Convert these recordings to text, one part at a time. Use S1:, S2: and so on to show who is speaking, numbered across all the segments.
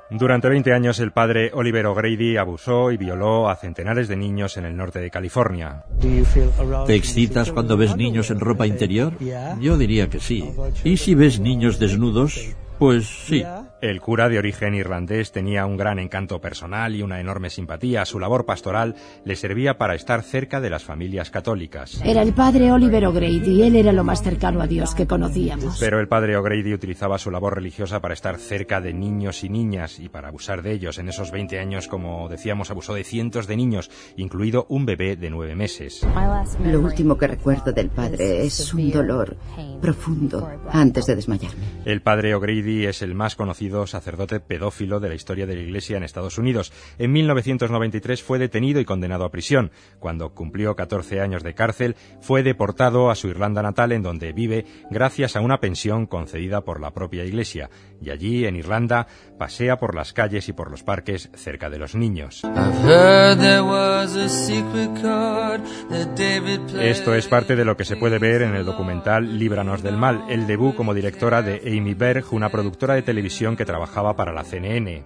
S1: Durante 20 años el padre Oliver O'Grady abusó y violó a centenares de niños en el norte de California.
S2: ¿Te excitas cuando ves niños en ropa interior? Yo diría que sí. ¿Y si ves niños desnudos? Pues sí.
S1: El cura de origen irlandés tenía un gran encanto personal y una enorme simpatía. Su labor pastoral le servía para estar cerca de las familias católicas.
S3: Era el padre Oliver O'Grady, él era lo más cercano a Dios que conocíamos.
S1: Pero el padre O'Grady utilizaba su labor religiosa para estar cerca de niños y niñas y para abusar de ellos. En esos 20 años, como decíamos, abusó de cientos de niños, incluido un bebé de 9 meses.
S4: Lo último que recuerdo del padre es un dolor profundo antes de desmayarme.
S1: El padre O'Grady es el más conocido sacerdote pedófilo de la historia de la Iglesia en Estados Unidos. En 1993 fue detenido y condenado a prisión. Cuando cumplió 14 años de cárcel, fue deportado a su Irlanda natal, en donde vive gracias a una pensión concedida por la propia Iglesia. Y allí, en Irlanda, pasea por las calles y por los parques cerca de los niños. Esto es parte de lo que se puede ver en el documental Líbranos del mal, el debut como directora de Amy Berg, una productora de televisión que trabajaba para la CNN.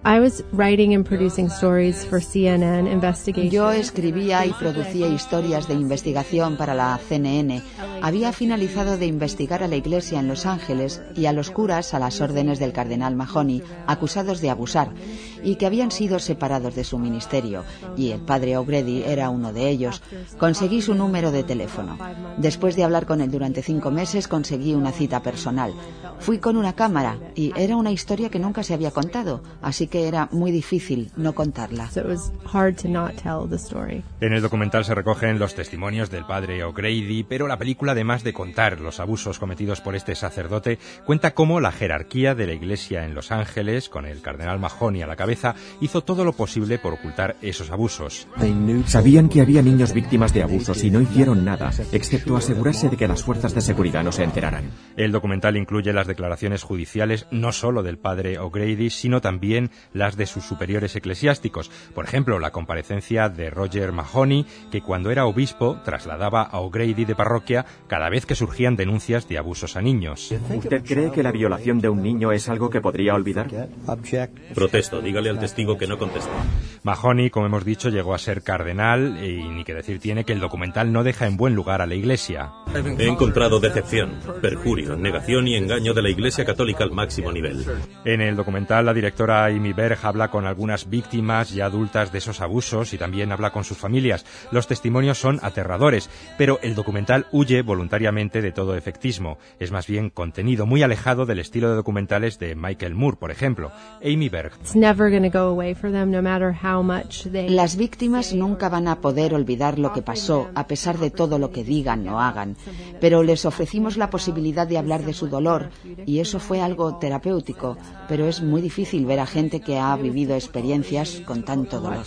S5: Yo escribía y producía historias de investigación para la CNN. Había finalizado de investigar a la Iglesia en Los Ángeles y a los curas a las órdenes del cardenal Mahony, acusados de abusar, y que habían sido separados de su ministerio, y el padre O'Grady era uno de ellos. Conseguí su número de teléfono. Después de hablar con él durante 5 meses, conseguí una cita personal. Fui con una cámara y era una historia que nunca se había contado, así que era muy difícil no contarla.
S1: En el documental se recogen los testimonios del padre O'Grady, pero la película, además de contar los abusos cometidos por este sacerdote, cuenta cómo la jerarquía de la Iglesia en Los Ángeles, con el cardenal Mahony a la cabeza, hizo todo lo posible por ocultar esos abusos.
S6: Sabían que había niños víctimas de abusos y no hicieron nada, excepto asegurarse de que las fuerzas de seguridad no se enteraran.
S1: El documental incluye las declaraciones judiciales no solo del padre O'Grady, sino también las de sus superiores eclesiásticos. Por ejemplo, la comparecencia de Roger Mahony, que cuando era obispo trasladaba a O'Grady de parroquia cada vez que surgían denuncias de abusos a niños.
S6: ¿Usted cree que la violación de un niño es algo que podría olvidar?
S7: Protesto, dígale al testigo que no conteste.
S1: Mahony, como hemos dicho, llegó a ser cardenal y ni que decir tiene que el documental no deja en buen lugar a la Iglesia.
S7: He encontrado decepción, perjurio, negación y engaño de la Iglesia católica al máximo nivel.
S1: En el documental, la directora Amy Berg habla con algunas víctimas ya adultas de esos abusos y también habla con sus familias. Los testimonios son aterradores, pero el documental huye voluntariamente de todo efectismo. Es más bien contenido muy alejado del estilo de documentales de Michael Moore, por ejemplo. Amy Berg.
S5: Las víctimas nunca van a poder olvidar lo que pasó, a pesar de todo lo que digan o hagan. Pero les ofrecimos la posibilidad de hablar de su dolor, y eso fue algo terapéutico, pero es muy difícil ver a gente que ha vivido experiencias con tanto dolor.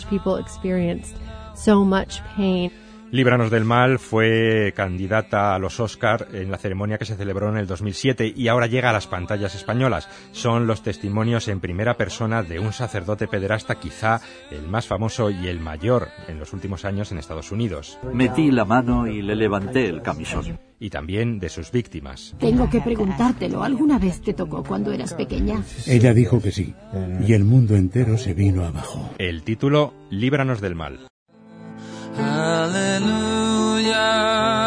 S1: Líbranos del mal fue candidata a los Oscar en la ceremonia que se celebró en el 2007 y ahora llega a las pantallas españolas. Son los testimonios en primera persona de un sacerdote pederasta, quizá el más famoso y el mayor en los últimos años en Estados Unidos.
S2: Metí la mano y le levanté el camisón.
S1: Y también de sus víctimas.
S3: Tengo que preguntártelo, ¿alguna vez te tocó cuando eras pequeña?
S8: Ella dijo que sí, y el mundo entero se vino abajo.
S1: El título, Líbranos del mal.
S9: Hallelujah.